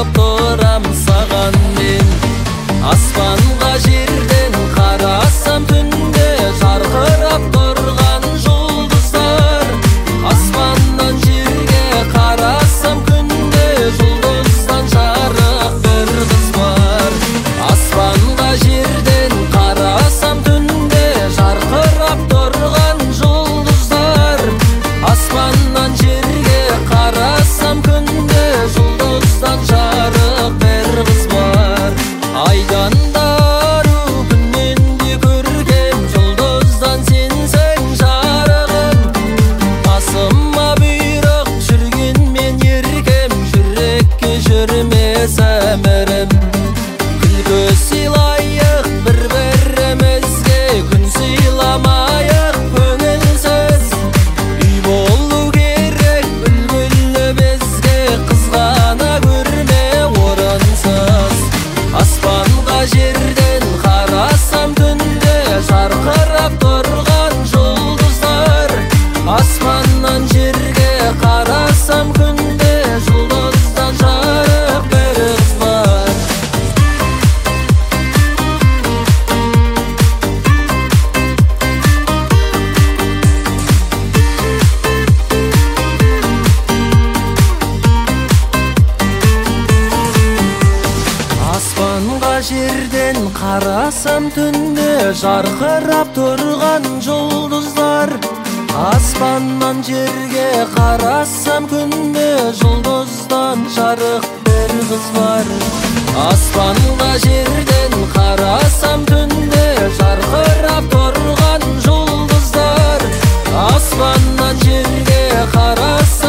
бағып тұрам саған мен. Аспанға жерден қарасам түнде жарқырап тұрған жұлдыздар. Аспаннан жерге қарасам күнде жұлдыздан жарық бір қыз бар. Аспанға жерден қарасам түнде жарқырап тұрған жұлдыздар. Аспаннан жерге қарасам күнде жұлдыздан жарық бір қыз бар. Айдан да ару күннен де көркем жұлдыздан сенсің жарығым. Басыма бұйрық жүргенмен еркем, жүрекке жүрмес әмірім. Күлкі сыйлайық бір-бірімізге, күн сыйламайық көңілсіз. Үй болу керек үлгілі бізге, қызғана көрме орынсыз. Аспанға жерден қарасам түнде жарқырап тұрған жұлдыздар. Аспаннан жерге қарасам күнде жұлдыздан жарық бір қыз бар. Аспанға жерден қарасам түнде жарқырап тұрған жұлдыздар. Аспаннан жерге қарасам күнде жұлдыздан жарық бір қыз бар. Аспанға жерден қарасам түнде жарқырап тұрған жұлдыздар. Аспаннан жерге қарасам